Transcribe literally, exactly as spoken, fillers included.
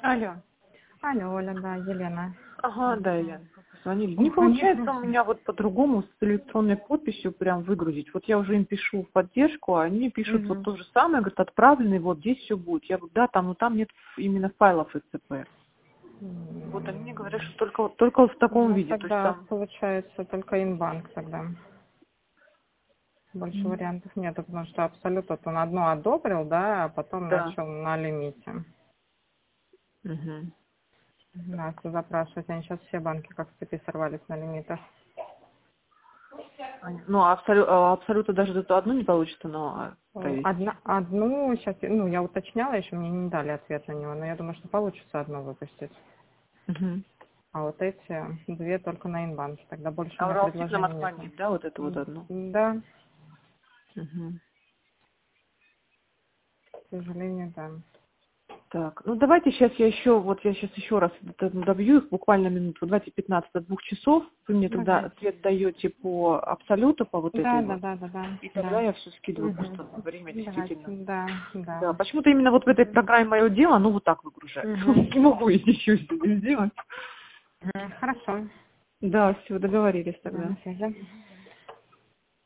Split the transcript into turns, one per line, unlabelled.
Алло.
Алло, Оля, да, Елена.
Ага, да, Елена. Позвонили. Не получается у меня вот по-другому с электронной подписью прям выгрузить. Вот я уже им пишу в поддержку, а они мне пишут
Угу.
вот то же самое, говорят, отправленный, вот здесь все будет. Я говорю, да, там, но там нет именно файлов ИЦП. Вот они мне говорят, что только, вот- только вот в таком
Ну,
виде. То есть
тогда
там...
получается только инбанк тогда. Больше
М,
вариантов нет, потому что абсолют вот он одно одобрил, да, а потом
Да.
начал на лимите.
Мгм.
Да, если запрашивать, они сейчас все банки как с цепи сорвались на лимитах.
Ань, Ну, а абсолю- а абсолютно даже эту одну не получится, но а, то
О,
есть.
Одна, одну сейчас, ну, я уточняла, еще мне не дали ответ на него, но я думаю, что получится одну выпустить.
Мгм.
А вот эти две только на инбанке, тогда больше у
А
меня
Уралсиб
предложений
Москва
нет.
нет, да, вот эту вот
М,
одну?
Да,
Мгм.
к сожалению, да.
Так, ну давайте сейчас я еще, вот я сейчас еще раз д- добью их буквально минут, вот давайте пятнадцать до двух часов, вы мне тогда
Давай.
ответ даете по абсолюту, по вот
Да,
этой
да,
вот,
да, да, да,
и тогда
да.
я все скидываю,
Угу.
просто время
Давайте,
действительно.
да, да.
Да, почему-то именно вот в этой
Угу.
программе мое дело, оно вот так выгружает.
Угу.
Не могу я ничего с этим сделать.
Хорошо.
Да, все, договорились
Да,
тогда.
на связи.